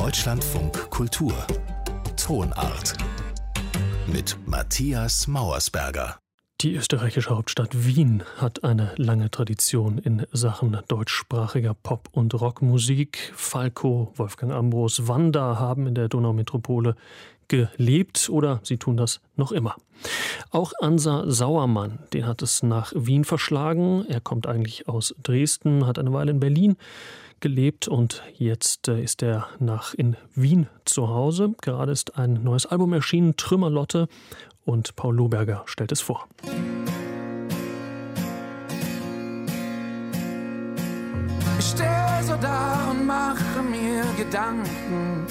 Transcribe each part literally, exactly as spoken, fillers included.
Deutschlandfunk Kultur Tonart mit Matthias Mauersberger. Die österreichische Hauptstadt Wien hat eine lange Tradition in Sachen deutschsprachiger Pop- und Rockmusik. Falco, Wolfgang Ambros, Wanda haben in der Donaumetropole gelebt oder sie tun das noch immer. Auch Ansa Sauermann, den hat es nach Wien verschlagen. Er kommt eigentlich aus Dresden, hat eine Weile in Berlin gelebt und jetzt ist er nach in Wien zu Hause. Gerade ist ein neues Album erschienen, Trümmerlotte, und Paul Lohberger stellt es vor. Ich stehe so da und mache mir Gedanken,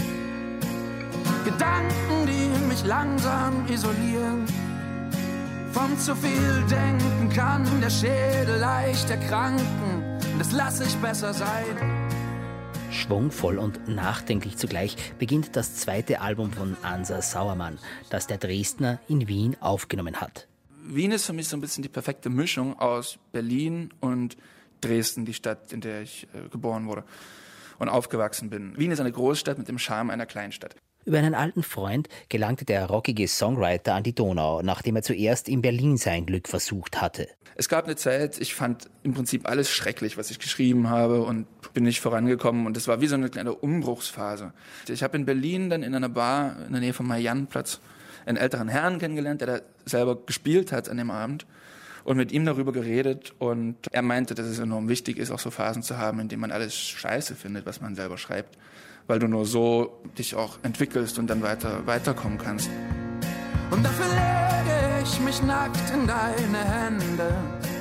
Gedanken, die mich langsam isolieren. Von zu viel denken kann der Schädel leicht erkranken, das lasse ich besser sein. Schwungvoll und nachdenklich zugleich beginnt das zweite Album von Ansa Sauermann, das der Dresdner in Wien aufgenommen hat. Wien ist für mich so ein bisschen die perfekte Mischung aus Berlin und Dresden, die Stadt, in der ich äh, geboren wurde und aufgewachsen bin. Wien ist eine Großstadt mit dem Charme einer Kleinstadt. Über einen alten Freund gelangte der rockige Songwriter an die Donau, nachdem er zuerst in Berlin sein Glück versucht hatte. Es gab eine Zeit, ich fand im Prinzip alles schrecklich, was ich geschrieben habe, und bin nicht vorangekommen, und das war wie so eine kleine Umbruchsphase. Ich habe in Berlin dann in einer Bar in der Nähe vom Mariannenplatz einen älteren Herrn kennengelernt, der da selber gespielt hat an dem Abend, und mit ihm darüber geredet, und er meinte, dass es enorm wichtig ist, auch so Phasen zu haben, in denen man alles scheiße findet, was man selber schreibt, weil du nur so dich auch entwickelst und dann weiter weiterkommen kannst. Und dafür lege ich mich nackt in deine Hände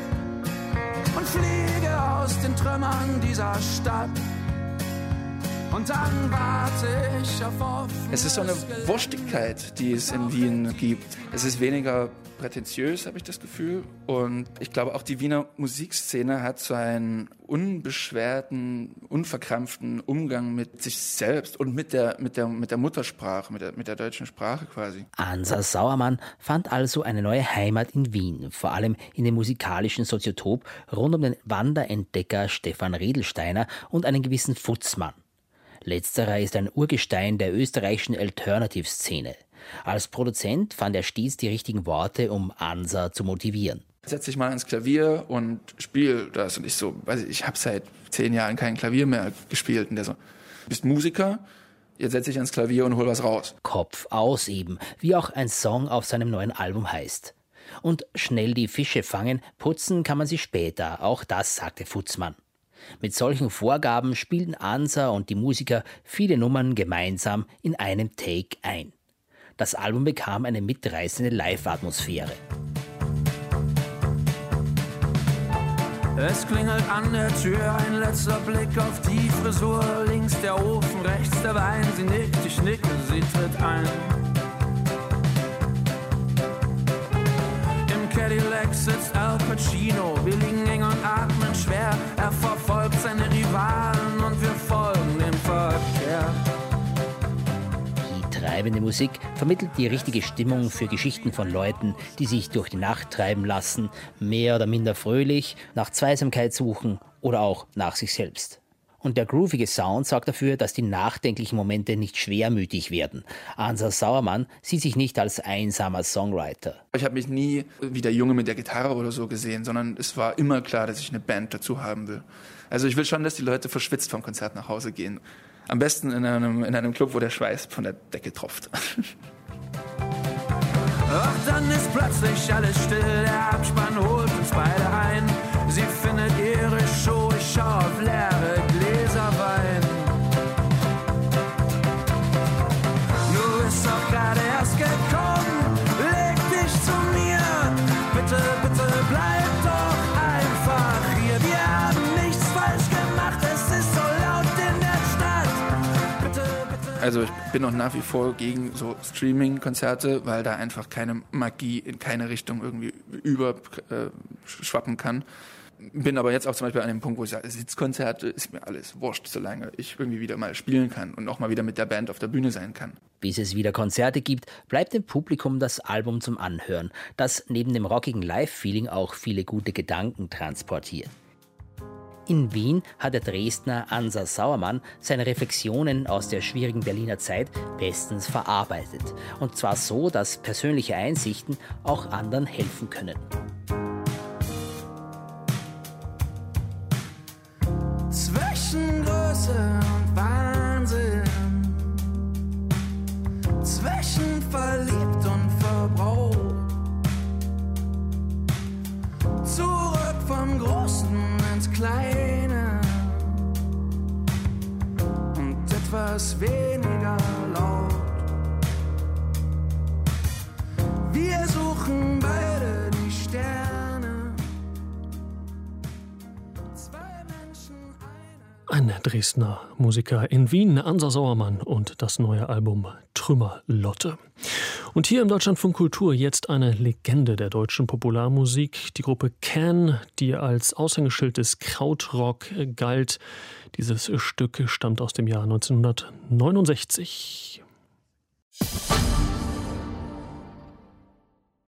und fliege aus den Trümmern dieser Stadt. Und dann warte ich auf offenes Es ist so eine Wurstigkeit, die es in Wien gibt. Es ist weniger prätentiös, habe ich das Gefühl. Und ich glaube, auch die Wiener Musikszene hat so einen unbeschwerten, unverkrampften Umgang mit sich selbst und mit der, mit der, mit der Muttersprache, mit der, mit der deutschen Sprache quasi. Ansa Sauermann fand also eine neue Heimat in Wien, vor allem in dem musikalischen Soziotop rund um den Wanderentdecker Stefan Riedelsteiner und einen gewissen Futzmann. Letzterer ist ein Urgestein der österreichischen Alternative-Szene. Als Produzent fand er stets die richtigen Worte, um Ansa zu motivieren. Setz dich mal ans Klavier und spiel das. Und ich so, weiß ich, ich habe seit zehn Jahren kein Klavier mehr gespielt. Und der so, du bist Musiker, jetzt setz dich ans Klavier und hol was raus. Kopf aus eben, wie auch ein Song auf seinem neuen Album heißt. Und schnell die Fische fangen, putzen kann man sie später, auch das sagte Futzmann. Mit solchen Vorgaben spielten Ansa und die Musiker viele Nummern gemeinsam in einem Take ein. Das Album bekam eine mitreißende Live-Atmosphäre. Es klingelt an der Tür, ein letzter Blick auf die Frisur. Links der Ofen, rechts der Wein, sie nickt, ich nicke, sie tritt ein. Im Cadillac sitzt Al Pacino, wir liegen eng und atmen schwer. Er verfolgt seine Rivalen und wir folgen dem Verkehr. Die treibende Musik vermittelt die richtige Stimmung für Geschichten von Leuten, die sich durch die Nacht treiben lassen, mehr oder minder fröhlich, nach Zweisamkeit suchen oder auch nach sich selbst. Und der groovige Sound sorgt dafür, dass die nachdenklichen Momente nicht schwermütig werden. Ansa Sauermann sieht sich nicht als einsamer Songwriter. Ich habe mich nie wie der Junge mit der Gitarre oder so gesehen, sondern es war immer klar, dass ich eine Band dazu haben will. Also ich will schon, dass die Leute verschwitzt vom Konzert nach Hause gehen. Am besten in einem, in einem Club, wo der Schweiß von der Decke tropft. Ach, dann ist plötzlich alles still, der Abspann holt uns beide ein. Sie findet ihre Show, ich schau auf leere Gläser Wein. Du bist doch gerade erst gekommen, leg dich zu mir. Bitte, bitte bleib doch einfach hier. Wir haben nichts falsch gemacht, es ist so laut in der Stadt. Bitte, bitte. Also ich bin auch nach wie vor gegen so Streaming-Konzerte, weil da einfach keine Magie in keine Richtung irgendwie überschwappen kann. Bin aber jetzt auch zum Beispiel an dem Punkt, wo ich sage, Sitzkonzerte ist mir alles wurscht, solange ich irgendwie wieder mal spielen kann und auch mal wieder mit der Band auf der Bühne sein kann. Bis es wieder Konzerte gibt, bleibt dem Publikum das Album zum Anhören, das neben dem rockigen Live-Feeling auch viele gute Gedanken transportiert. In Wien hat der Dresdner Ansa Sauermann seine Reflexionen aus der schwierigen Berliner Zeit bestens verarbeitet. Und zwar so, dass persönliche Einsichten auch anderen helfen können. Zwischen Größe und Wahnsinn, zwischen verliebt und verbraucht, zurück vom Großen ins Kleine und etwas weniger laut. Wir suchen beide die Sterne. Zwei Menschen, eine. Ein Dresdner Musiker in Wien, Ansa Sauermann, und das neue Album Trümmerlotte. Und hier im Deutschlandfunk Kultur jetzt eine Legende der deutschen Popularmusik, die Gruppe Can, die als Aushängeschild des Krautrock galt. Dieses Stück stammt aus dem Jahr neunzehnhundertneunundsechzig.